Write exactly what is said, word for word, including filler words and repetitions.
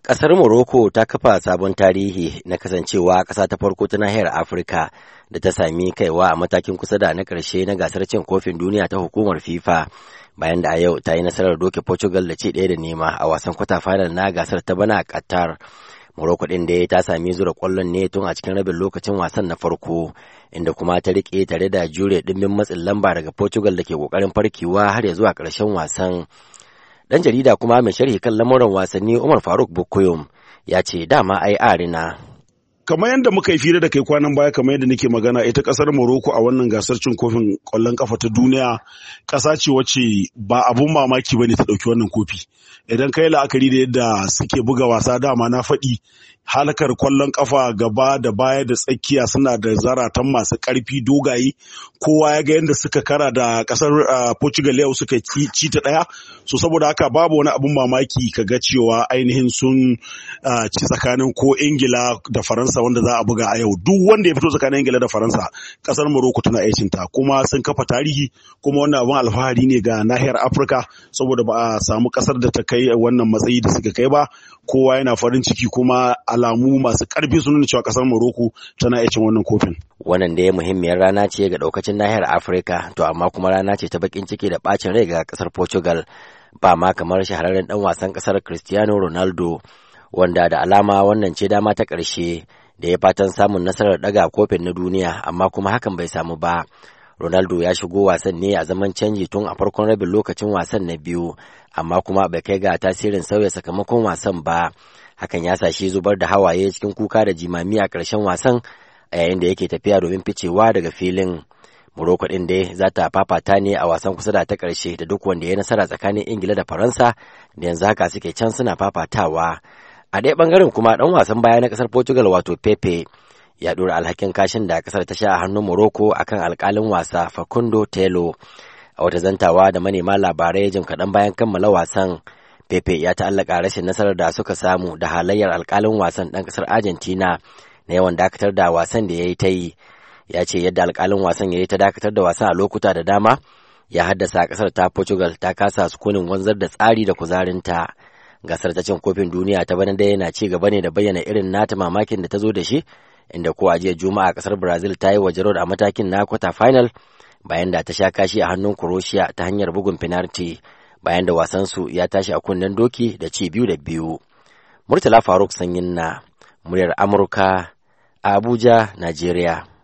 Ƙasar Morocco ta kafa sabon tarihi na kasancewa ƙasa ta farko ta nahiyar Afirka da ta sami kaiwa a matakin kusa da na ƙarshe na gasar cin kofin duniya ta hukumar FIFA, bayan da a yau ta yi nasarar doke Portugal da ci ɗaya da nema a wasan kwata final na gasar ta bana a Qatar. Morocco ɗin da ta sami zura ƙwallon ne tun a cikin rabin lokacin wasan na farko, inda kuma ta riƙe tare da jure ɗimbin matsin lamba daga Portugal da ke ƙoƙarin farkewa har ya zuwa ƙarshen wasan. Ɗan jarida kuma mai sharhi kan lamuran wasanni Umar Faruk Bokoyom ya ce dama ai arina. Kamar yadda muka yi fira da kai kwanan baya, kamar yadda nake magana, ita kasar Morocco a wannan gasar cin kofin ƙwallon kafa ta duniya ƙasa ce wacce ba abun mamaki bane ta ɗauki wannan kofi. Idan kai la'akari da yadda suke buga wasa, dama na faɗi halakar ƙwallon kafa gaba da baya da tsakiya suna da zaratan masu ƙarfi dogaye. Kowa ya ga yadda suka kara da ƙasar Portugal yau suka ci ta ɗaya, so saboda haka babu wani abun mamaki ka ga cewa ainihin sun ci tsakanin ko Ingila da Faransa wanda za a buga a yau. Duk wanda ya fito tsakanin Ingila da Faransa, kasar Morocco tana aikin ta, kuma sun kafa tarihi, kuma wannan abun alfahari ne ga nahiyar Afirka, saboda ba a samu kasar da ta kai wannan matsayi da suka kai ba. Kowa yana farin ciki, kuma alamu masu karfi sun nuna cewa kasar Morocco tana aikin wannan kofin. Wannan da ya muhimmiyar rana ce ga daukacin nahiyar Afirka, to amma kuma rana ce ta bakin ciki da bacin rai ga kasar Portugal. Ba ma kamar shahararren dan wasan kasar Cristiano Ronaldo, wanda da alama wannan ce dama ta ƙarshe da ya fatan samun nasarar daga kofin na duniya, amma kuma hakan bai samu ba. Ronaldo ya shigo wasan ne a zaman canji tun a farkon rabin lokacin wasan na biyu, amma kuma bai kai ga tasirin sauya sakamakon wasan ba. Hakan ya sa shi zubar da hawaye cikin kuka da jimami a ƙarshen wasan, a yayin da yake tafiya domin ficewa daga filin. Morocco ɗin dai za ta fafata ne a wasan kusa da ta ƙarshe da duk wanda ya nasara tsakanin Ingila da Faransa, da yanzu haka suke can suna fafatawa. A ɗaya ɓangaren kuma ɗan wasan baya na ƙasar Portugal wato Pepe ya ɗora alhakin kashin da ƙasar ta sha a hannun Morocco akan alƙalin wasa Facundo Telo. A wata zantawa da manema labarai jim kaɗan bayan kammala wasan, Pepe ya ta'allaka rashin nasarar da suka samu da halayyar alƙalin wasan ɗan ƙasar Argentina na yawan dakatar da wasan da ya yi ta yi. Ya ce yadda alƙalin wasan ya yi ta dakatar da wasan a lokuta da dama ya haddasa ƙasar ta Portugal ta kasa sukunin wanzar da tsari da kuzarinta. Gasar ta cin kofin duniya ta bana dai yana ci gaba ne da bayyana irin nata mamakin da ta zo da shi, inda ko a jiya Juma'a kasar Brazil ta yi waje a matakin na kwata final bayan da ta sha kashi a hannun Croatia ta hanyar bugun penalty, bayan da wasansu ya tashi a kunnen doki da ci biyu da biyu. Murtala Faruk Sanyin na muryar Amurka a Abuja, Najeriya.